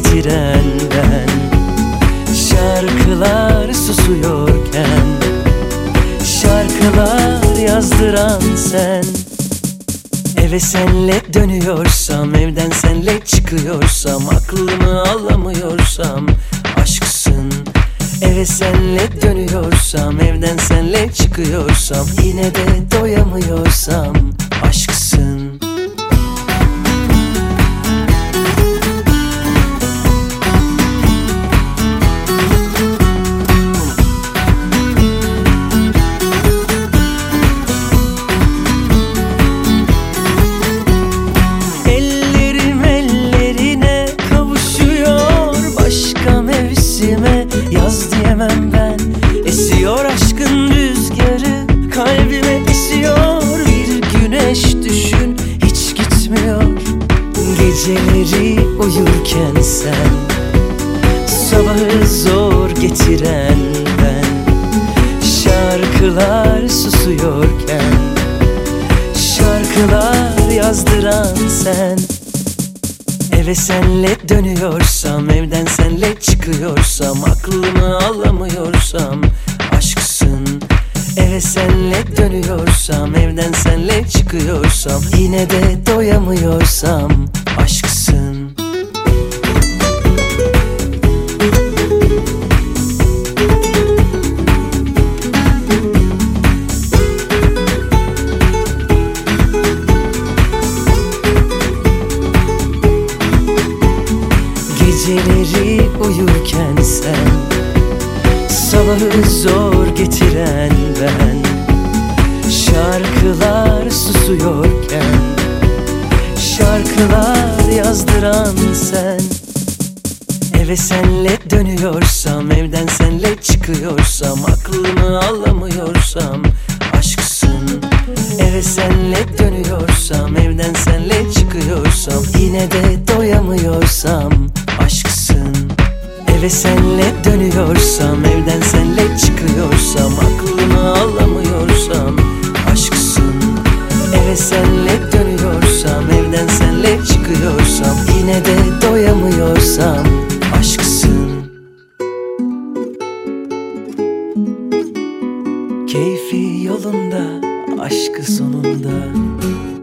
getiren ben. Şarkılar susuyorken şarkılar yazdıran sen. Eve senle dönüyorsam, evden senle çıkıyorsam, aklımı alamıyorsam aşksın. Eve senle dönüyorsam, evden senle çıkıyorsam, yine de doyamıyorsam aşksın. Yaz diyemem ben, esiyor aşkın rüzgarı, kalbime esiyor bir güneş düşün, hiç gitmiyor. Geceleri uyurken sen, sabahı zor getiren ben. Şarkılar susuyorken şarkılar yazdıran sen. Eve senle dönüyorsam, evden senle çıkıyorsam, aklımı alamıyorsam aşksın. Eve senle dönüyorsam, evden senle çıkıyorsam, yine de doyamıyorsam aşksın. Geceleri uyurken sen, sabahı zor getiren ben. Şarkılar susuyorken şarkılar yazdıran sen. Eve senle dönüyorsam, evden senle çıkıyorsam, aklımı alamıyorsam aşksın. Eve senle dönüyorsam, evden senle çıkıyorsam, yine de doyamıyorsam aşksın. Eve senle dönüyorsam, evden senle çıkıyorsam, aklımı alamıyorsam aşksın. Eve senle dönüyorsam, evden senle çıkıyorsam, yine de doyamıyorsam aşksın. Keyfi yolunda, aşkı sonunda.